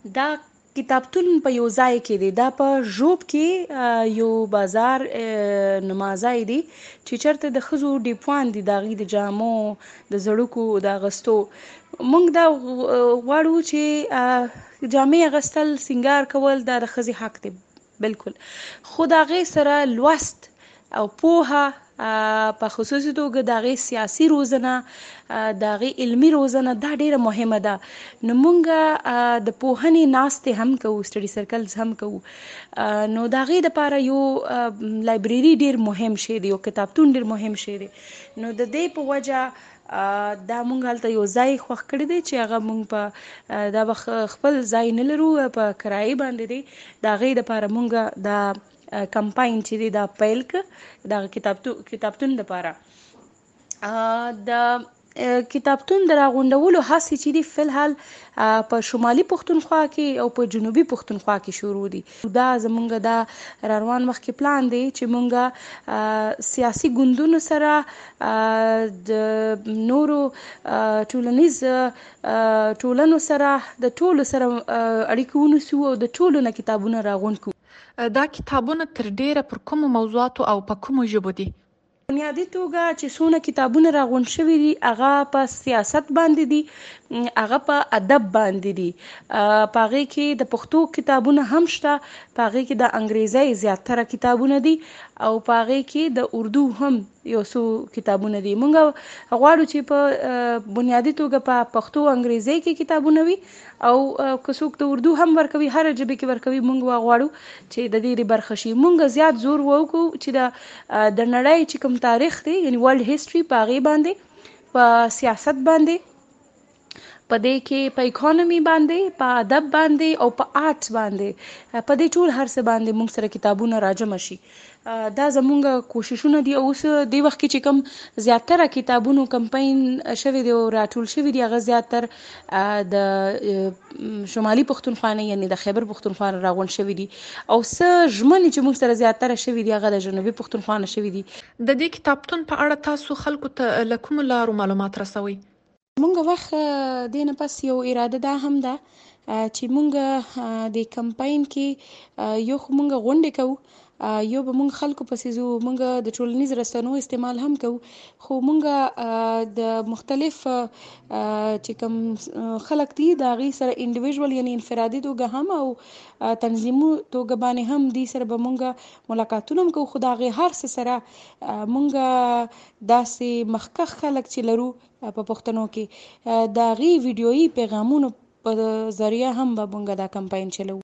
دا کتابتون په یو ځای کې دی، دا په ژوب کې یو بازار نمازای دی چې چرته د ښځو ډیپوان دي، د هغې د جامو د زړکو د اغوستو. موږ دا غواړو چې جامې اغوستل، سینګار کول دا د ښځې حق دی بالکل، خو د هغې سره لوست او پوهه په خصوصي توګه د هغې سیاسي روزنه، د هغې علمي روزنه دا ډیره مهمه ده. نو مونږ د پوهنې ناستې هم کوو، سټډي سرکلز هم کوو. نو د هغې دپاره یو لایبرري ډیر مهم شی دی، یو کتابتون ډیر مهم شی دی. نو د دې په وجه دا مونږ هلته یو ځای خوښ کړی دی چې هغه مونږ په دا به خپل ځای نه لرو، په کرایې باندې دی. د هغې دپاره مونږ دا کمپاین چې دی دا پیل که د کتابتون دپاره. د کتابتون د راغونډولو هڅې چې دي فی الحال په شمالي پښتونخوا کې او په جنوبي پښتونخوا کې شروع دي. دا زمونږ دا روان مخکې پلان دی چې مونږ سیاسي ګوندونو سره د نورو ټولنیز ټولنو سره د ټولو سره اړیکه ونیسو او د ټولو نه کتابونه راغونډ کړو. دا کتابونه تر ډیره پر کومو موضوعاتو او په کومو ژبو دي؟ بنیادی توګه چې څونه کتابونه راغونډ شوي دي هغه په سیاست باندې دي، هغه په ادب باندې دي. په هغې کې د پښتو کتابونه هم شته، په هغې کې د انګریزۍ زیاتره کتابونه دي او په هغې کې د اردو هم یو څو کتابونه دي. مونږ غواړو چې په بنیادی توګه په پښتو او انګریزۍ کې کتابونه وي او که څوک د اردو هم ورکوي، هر ژبې کې ورکوي، مونږ غواړو چې د دې برخه شي. مونږ زیات زور وکړو چې د نړۍ چې کوم تاریخ دی، یعنی ورلد هیستوري، په هغې باندې، په سیاست باندې، په دې کې په اکانومي باندې، په ادب باندې او په آرټس باندې، په دې ټول هر څه باندې موږ سره کتابونه راجمع شي. دا زمونږ کوششونه دي. اوس دې وخت کې چې کوم زیاتره کتابونو کمپاین شوی دی او راټول شوي دي، هغه زیاتر د شمالي پښتونخوا نه، یعنی د خیبر پښتونخوا نه راغونډ شوي دي، او څه ژمنې چې موږ سره زیاتره شوي دي هغه د جنوبي پښتونخوا نه شوي دي. د دې کتابتون په اړه تاسو خلکو ته له کومو لارو معلومات رسوئ؟ مونږ وخت دې نه پس یو اراده دا هم ده چې مونږ د کمپاین کې یو خو مونږ غونډې کوو، یو به مونږ خلکو پسې ځو، مونږ د ټولنیز رسنیو استعمال هم کوو، خو مونږ د مختلف چې کوم خلک دي د هغې سره انډیویژول یعنی انفرادي توګه هم او تنظیمي توګه باندې هم دې سره به مونږ ملاقاتونه هم کوو. خو د هغې هر څه سره مونږ داسې مخکښ خلک چې لرو په پښتنو کې، د هغې ویډیویي پیغامونو په ذریعه هم به مونږ دا کمپاین چلوو.